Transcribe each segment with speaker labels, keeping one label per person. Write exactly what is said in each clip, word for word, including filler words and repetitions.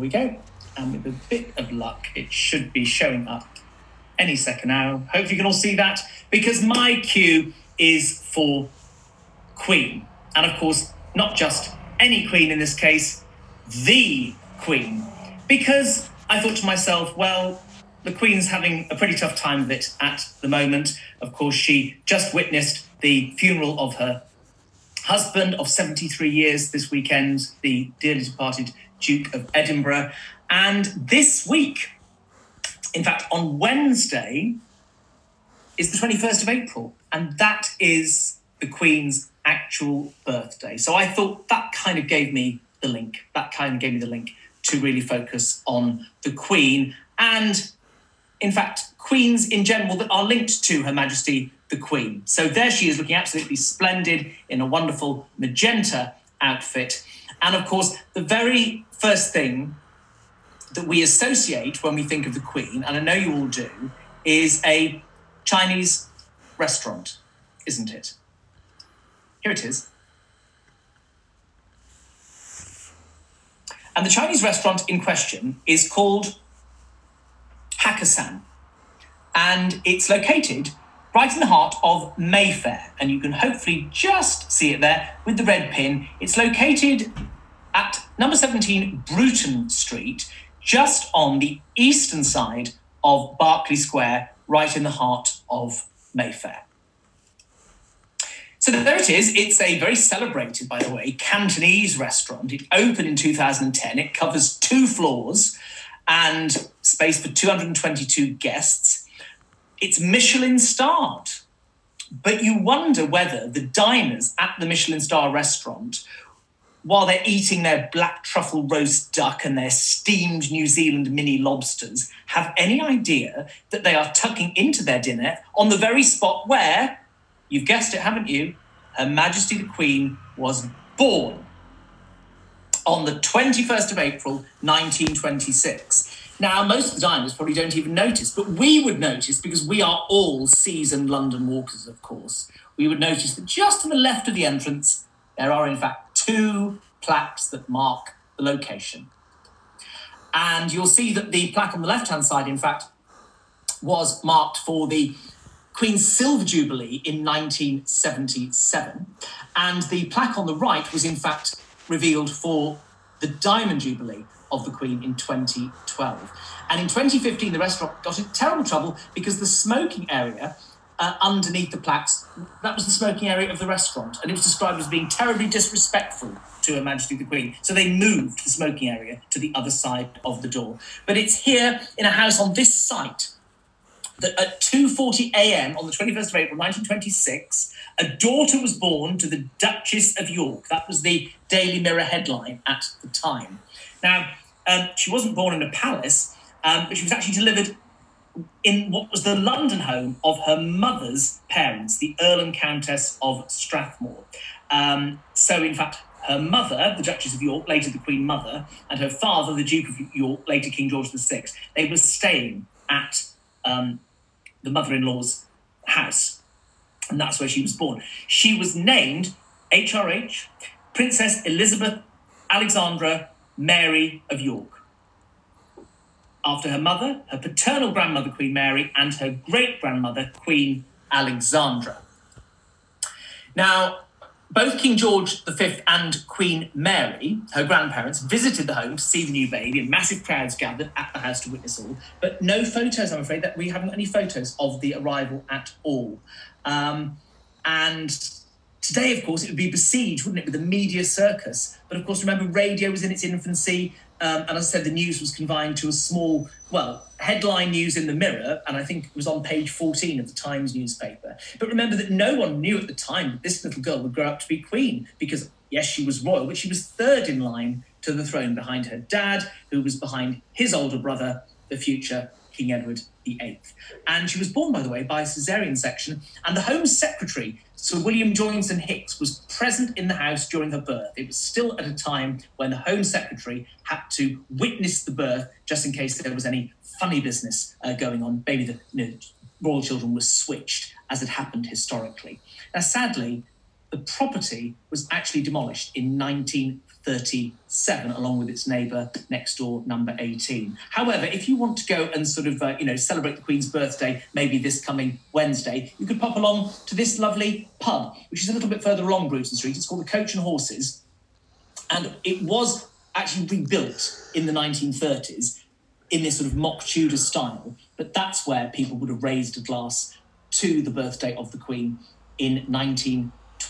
Speaker 1: we go. And with a bit of luck, it should be showing up any second now. Hopefully you can all see that, because my cue is for Queen. And of course, not just any Queen in this case, the Queen. Because I thought to myself, well, the Queen's having a pretty tough time of it at the moment. Of course, she just witnessed the funeral of her husband of seventy-three years this weekend, the dearly departed Duke of Edinburgh. And this week, in fact, on Wednesday, is the twenty-first of April. And that is the Queen's actual birthday. So I thought that kind of gave me the link. That kind of gave me the link to really focus on the Queen. And in fact, Queens in general that are linked to Her Majesty the Queen. So there she is, looking absolutely splendid in a wonderful magenta outfit. And of course, the very first thing that we associate when we think of the Queen, and I know you all do, is a Chinese restaurant, isn't it? Here it is. And the Chinese restaurant in question is called Hakkasan. And it's located right in the heart of Mayfair. And you can hopefully just see it there with the red pin. It's located at number seventeen Bruton Street, just on the eastern side of Berkeley Square, right in the heart of Mayfair. So there it is. It's a very celebrated, by the way, Cantonese restaurant. It opened in two thousand ten. It covers two floors and space for two hundred twenty-two guests. It's Michelin starred. But you wonder whether the diners at the Michelin star restaurant, while they're eating their black truffle roast duck and their steamed New Zealand mini lobsters, have any idea that they are tucking into their dinner on the very spot where, you've guessed it, haven't you, Her Majesty the Queen was born on the twenty-first of April, nineteen twenty-six. Now, most of the diners probably don't even notice, but we would notice, because we are all seasoned London walkers, of course. We would notice that just to the left of the entrance, there are, in fact, two plaques that mark the location. And you'll see that the plaque on the left-hand side, in fact, was marked for the Queen's Silver Jubilee in nineteen seventy-seven. And the plaque on the right was, in fact, revealed for the Diamond Jubilee of the Queen in twenty twelve. And in twenty fifteen, the restaurant got in terrible trouble because the smoking area uh, underneath the plaques, that was the smoking area of the restaurant. And it was described as being terribly disrespectful to Her Majesty the Queen. So they moved the smoking area to the other side of the door. But it's here in a house on this site that at two forty a.m. on the twenty-first of April, nineteen twenty-six, a daughter was born to the Duchess of York. That was the Daily Mirror headline at the time. Now, um, she wasn't born in a palace, um, but she was actually delivered in what was the London home of her mother's parents, the Earl and Countess of Strathmore. Um, so, in fact, her mother, the Duchess of York, later the Queen Mother, and her father, the Duke of York, later King George the Sixth, they were staying at um, the mother-in-law's house. And that's where she was born. She was named H R H, Princess Elizabeth Alexandra Mary of York, after her mother, her paternal grandmother, Queen Mary, and her great-grandmother, Queen Alexandra. Now, both King George the Fifth and Queen Mary, her grandparents, visited the home to see the new baby, and massive crowds gathered at the house to witness all. But no photos, I'm afraid, that we haven't got any photos of the arrival at all. Um, and today, of course, it would be besieged, wouldn't it, with a media circus. But of course, remember, radio was in its infancy. Um, and as I said, the news was confined to a small, well, headline news in the Mirror, and I think it was on page fourteen of the Times newspaper. But remember that no one knew at the time that this little girl would grow up to be queen, because, yes, she was royal, but she was third in line to the throne behind her dad, who was behind his older brother, the future King Edward the Eighth. And she was born, by the way, by a caesarean section, and the Home Secretary, Sir William Joynson Hicks, was present in the house during her birth. It was still at a time when the Home Secretary had to witness the birth, just in case there was any funny business uh, going on. Maybe the you know, royal children were switched, as had happened historically. Now, sadly, the property was actually demolished in nineteen thirty-seven, along with its neighbour next door, number eighteen. However, if you want to go and sort of, uh, you know, celebrate the Queen's birthday, maybe this coming Wednesday, you could pop along to this lovely pub, which is a little bit further along Bruton Street. It's called the Coach and Horses, and it was actually rebuilt in the nineteen thirties in this sort of mock Tudor style, but that's where people would have raised a glass to the birthday of the Queen in nineteen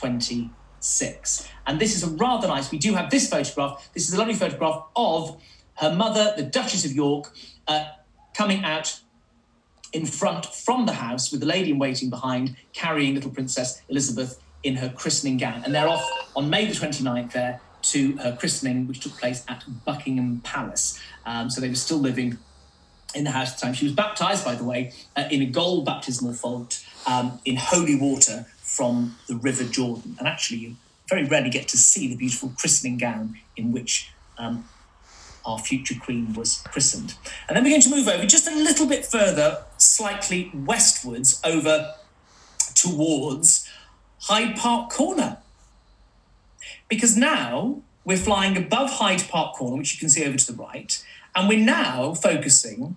Speaker 1: twenty-six. And this is a rather nice, we do have this photograph. This is a lovely photograph of her mother, the Duchess of York, uh, coming out in front from the house with the lady in waiting behind, carrying little Princess Elizabeth in her christening gown. And they're off on May the twenty-ninth there to her christening, which took place at Buckingham Palace. Um, so they were still living in the house at the time. She was baptised, by the way, uh, in a gold baptismal font um, in holy water from the River Jordan. And actually, you very rarely get to see the beautiful christening gown in which um, our future Queen was christened. And then we're going to move over just a little bit further, slightly westwards, over towards Hyde Park Corner. Because now we're flying above Hyde Park Corner, which you can see over to the right, and we're now focusing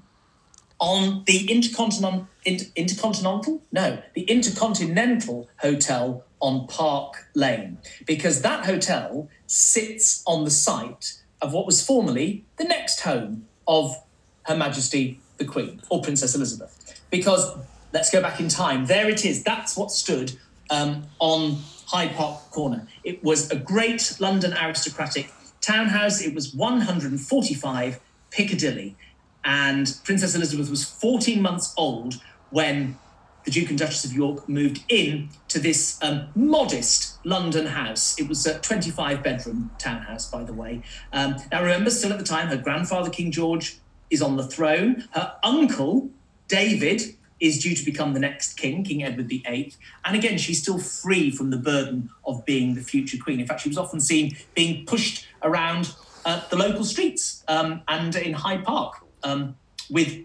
Speaker 1: on the Intercontinental, Inter- Intercontinental? No, the Intercontinental Hotel on Park Lane, because that hotel sits on the site of what was formerly the next home of Her Majesty the Queen, or Princess Elizabeth. Because, let's go back in time, there it is, that's what stood um, on Hyde Park Corner. It was a great London aristocratic townhouse. It was one hundred forty-five Piccadilly, and Princess Elizabeth was fourteen months old when the Duke and Duchess of York moved in to this um, modest London house. It was a twenty-five bedroom townhouse, by the way. Um, now remember, still at the time, her grandfather, King George, is on the throne. Her uncle, David, is due to become the next king, King Edward the Eighth. And again, she's still free from the burden of being the future queen. In fact, she was often seen being pushed around uh, the local streets um, and in Hyde Park um, with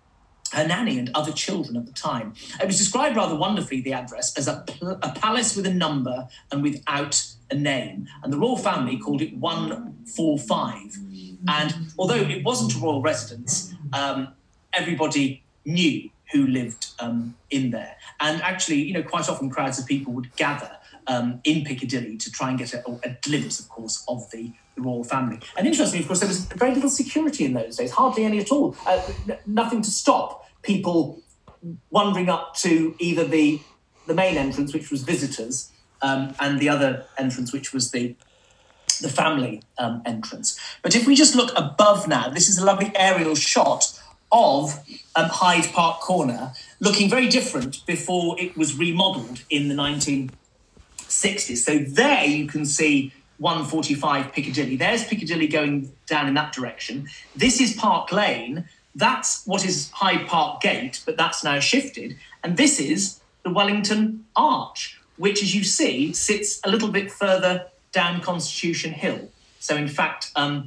Speaker 1: her nanny and other children at the time. It was described rather wonderfully, the address, as a, pl- a palace with a number and without a name. And the royal family called it one forty-five. And although it wasn't a royal residence, um, everybody knew who lived um, in there. And actually, you know, quite often crowds of people would gather um, in Piccadilly to try and get a, a glimpse, of course, of the, the royal family. And interestingly, of course, there was very little security in those days, hardly any at all. Uh, n- nothing to stop people wandering up to either the, the main entrance, which was visitors, um, and the other entrance, which was the the family um, entrance. But if we just look above now, this is a lovely aerial shot of um, Hyde Park Corner, looking very different before it was remodelled in the nineteen sixties. So there you can see one forty-five Piccadilly. There's Piccadilly going down in that direction. This is Park Lane. That's what is Hyde Park Gate, but that's now shifted. And this is the Wellington Arch, which, as you see, sits a little bit further down Constitution Hill. So, in fact, um,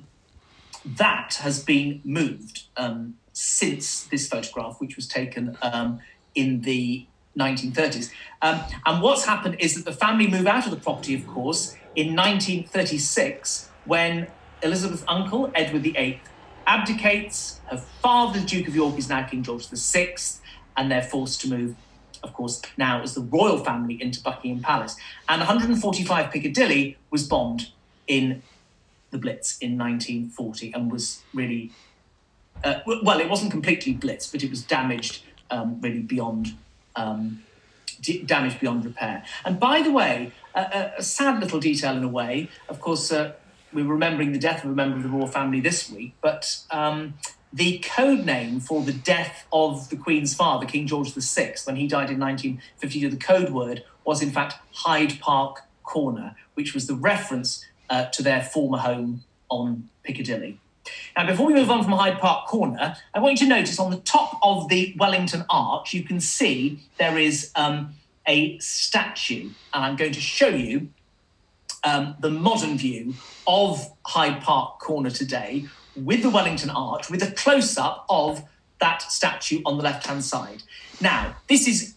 Speaker 1: that has been moved um, since this photograph, which was taken um, in the nineteen thirties. Um, and what's happened is that the family moved out of the property, of course, in nineteen thirty-six, when Elizabeth's uncle, Edward the Eighth, abdicates. Her father, the Duke of York, is now King George the Sixth, and they're forced to move, of course, now as the royal family into Buckingham Palace. And one forty-five Piccadilly was bombed in the Blitz in nineteen forty and was really, uh, well, it wasn't completely blitzed, but it was damaged um, really beyond um, d- damaged beyond repair. And by the way, a, a sad little detail in a way, of course, uh, we're remembering the death of a member of the royal family this week, but um, the code name for the death of the Queen's father, King George the Sixth, when he died in nineteen fifty-two, the code word was in fact Hyde Park Corner, which was the reference uh, to their former home on Piccadilly. Now, before we move on from Hyde Park Corner, I want you to notice on the top of the Wellington Arch, you can see there is um, a statue, and I'm going to show you um, the modern view of Hyde Park Corner today, with the Wellington Arch, with a close-up of that statue on the left-hand side. Now, this is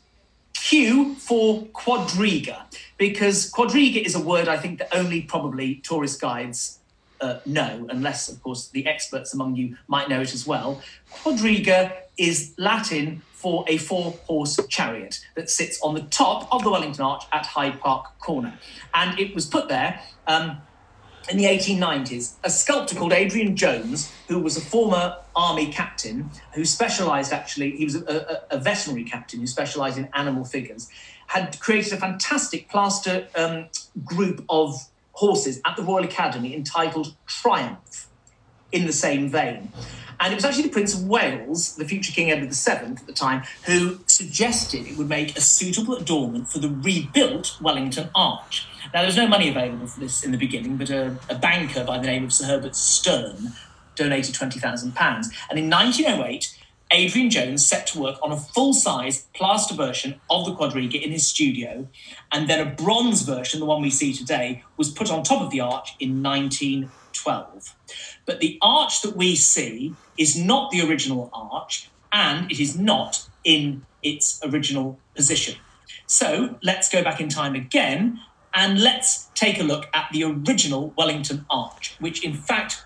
Speaker 1: Q for quadriga, because quadriga is a word I think that only probably tourist guides uh, know, unless, of course, the experts among you might know it as well, quadriga is Latin for a four-horse chariot that sits on the top of the Wellington Arch at Hyde Park Corner. And it was put there um, in the eighteen nineties. A sculptor called Adrian Jones, who was a former army captain, who specialised actually, he was a, a, a veterinary captain who specialised in animal figures, had created a fantastic plaster um, group of horses at the Royal Academy entitled Triumph, in the same vein. And it was actually the Prince of Wales, the future King Edward the Seventh at the time, who suggested it would make a suitable adornment for the rebuilt Wellington Arch. Now, there was no money available for this in the beginning, but a, a banker by the name of Sir Herbert Stern donated twenty thousand pounds. And in nineteen oh eight, Adrian Jones set to work on a full-size plaster version of the quadriga in his studio, and then a bronze version, the one we see today, was put on top of the arch in nineteen twelve. But the arch that we see is not the original arch, and it is not in its original position. So let's go back in time again, and let's take a look at the original Wellington Arch, which in fact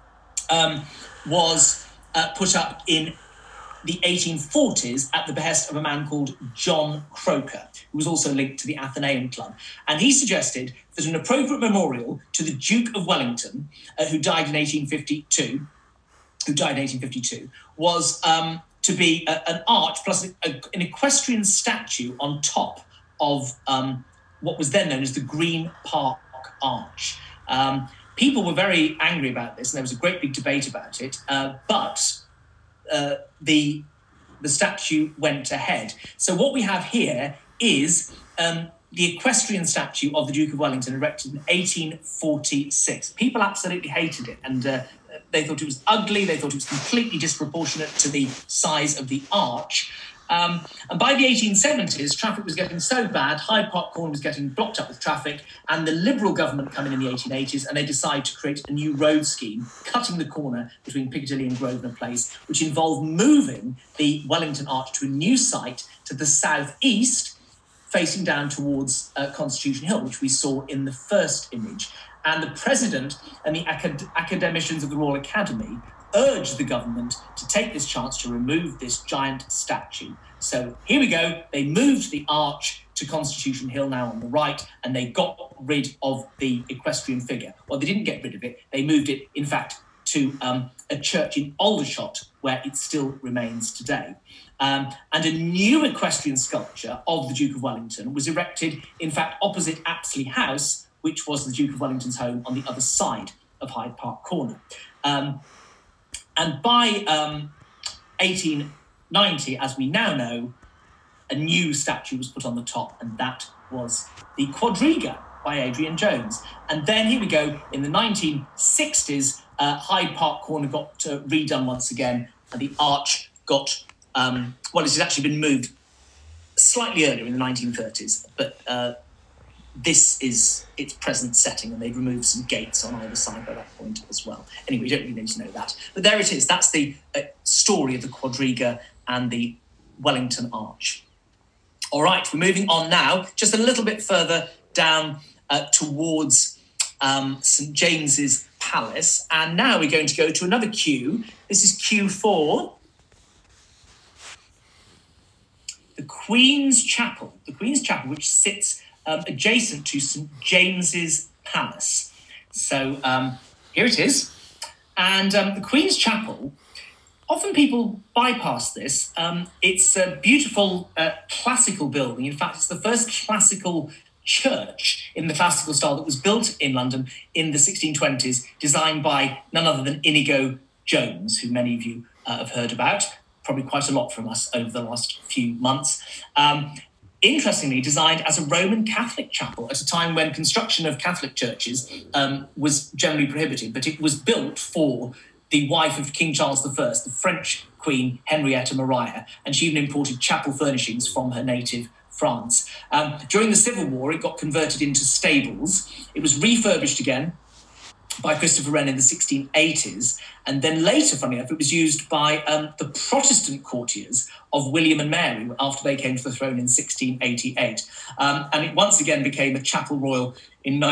Speaker 1: um, was uh, put up in the eighteen forties at the behest of a man called John Croker, who was also linked to the Athenaeum Club. And he suggested that an appropriate memorial to the Duke of Wellington, uh, who died in eighteen fifty-two, who died in eighteen fifty-two, was um, to be a, an arch plus a, a, an equestrian statue on top of um, what was then known as the Green Park Arch. Um, people were very angry about this, and there was a great big debate about it, uh, but uh, the the statue went ahead. So what we have here is um, the equestrian statue of the Duke of Wellington, erected in eighteen forty-six. People absolutely hated it, and uh, they thought it was ugly. They thought it was completely disproportionate to the size of the arch. Um, and by the eighteen seventies, traffic was getting so bad, Hyde Park Corner was getting blocked up with traffic, and the Liberal government come in in the eighteen eighties, and they decide to create a new road scheme, cutting the corner between Piccadilly and Grosvenor Place, which involved moving the Wellington Arch to a new site to the southeast, facing down towards uh, Constitution Hill, which we saw in the first image. And the president and the acad- academicians of the Royal Academy urged the government to take this chance to remove this giant statue. So here we go. They moved the arch to Constitution Hill, now on the right, and they got rid of the equestrian figure. Well, they didn't get rid of it. They moved it, in fact, to um, a church in Aldershot, where it still remains today. Um, and a new equestrian sculpture of the Duke of Wellington was erected, in fact, opposite Apsley House, which was the Duke of Wellington's home on the other side of Hyde Park Corner. Um, and by um, eighteen ninety, as we now know, a new statue was put on the top, and that was the quadriga by Adrian Jones. And then here we go, in the nineteen sixties, uh, Hyde Park Corner got uh, redone once again, and the arch got, um, well, it had actually been moved slightly earlier in the nineteen thirties, but uh, this is its present setting, and they'd removed some gates on either side by that point as well. Anyway, you don't really need to know that. But there it is. That's the uh, story of the quadriga and the Wellington Arch. All right, we're moving on now, just a little bit further down uh, towards um, St James's Palace. And now we're going to go to another queue. This is Q four. The Queen's Chapel. The Queen's Chapel, which sits um, adjacent to St James's Palace. So um, here it is. And um, the Queen's Chapel, often people bypass this. Um, it's a beautiful uh, classical building. In fact, it's the first classical church in the classical style that was built in London in the sixteen twenties, designed by none other than Inigo Jones, who many of you uh, have heard about, probably quite a lot from us over the last few months. Um, interestingly, designed as a Roman Catholic chapel at a time when construction of Catholic churches um, was generally prohibited, but it was built for the wife of King Charles the First, the French Queen Henrietta Maria, and she even imported chapel furnishings from her native France. Um, during the Civil War, it got converted into stables. It was refurbished again by Christopher Wren in the sixteen eighties, and then later, funny enough, it was used by um, the Protestant courtiers of William and Mary after they came to the throne in sixteen eighty-eight. Um, and it once again became a chapel royal in nine,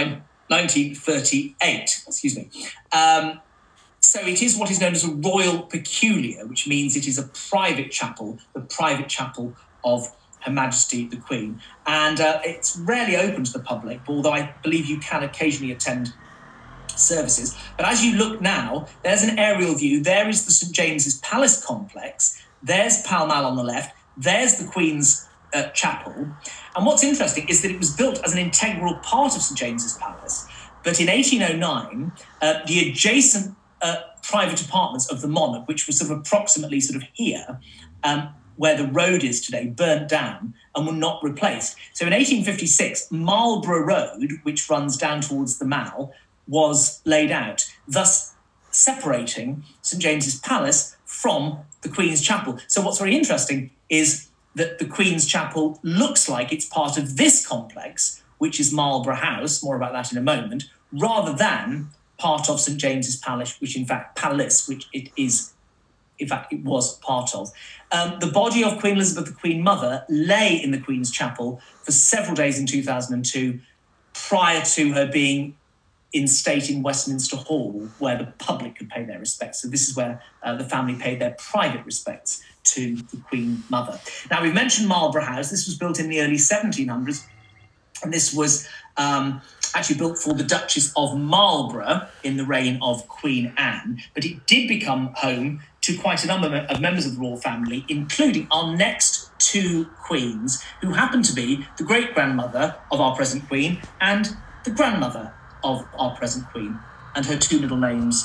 Speaker 1: nineteen thirty-eight, excuse me. Um, so it is what is known as a royal peculiar, which means it is a private chapel, the private chapel of Her Majesty the Queen. And uh, it's rarely open to the public, although I believe you can occasionally attend services. But as you look now, there's an aerial view. There is the St James's Palace complex. There's Pall Mall on the left. There's the Queen's uh, Chapel. And what's interesting is that it was built as an integral part of St James's Palace. But in eighteen oh nine, uh, the adjacent uh, private apartments of the monarch, which were sort of approximately sort of here, um, where the road is today, burnt down and were not replaced. So in eighteen fifty-six, Marlborough Road, which runs down towards the Mall, was laid out, thus separating St James's Palace from the Queen's Chapel. So what's very interesting is that the Queen's Chapel looks like it's part of this complex, which is Marlborough House, more about that in a moment, rather than part of St James's Palace, which in fact, Palace, which it is, in fact, it was part of. Um, the body of Queen Elizabeth, the Queen Mother, lay in the Queen's Chapel for several days in two thousand two, prior to her being in state in Westminster Hall, where the public could pay their respects. So this is where uh, the family paid their private respects to the Queen Mother. Now, we've mentioned Marlborough House. This was built in the early seventeen hundreds, and this was um, actually built for the Duchess of Marlborough in the reign of Queen Anne, but it did become home to quite a number of members of the royal family, including our next two queens, who happen to be the great-grandmother of our present Queen and the grandmother of our present Queen, and her two middle names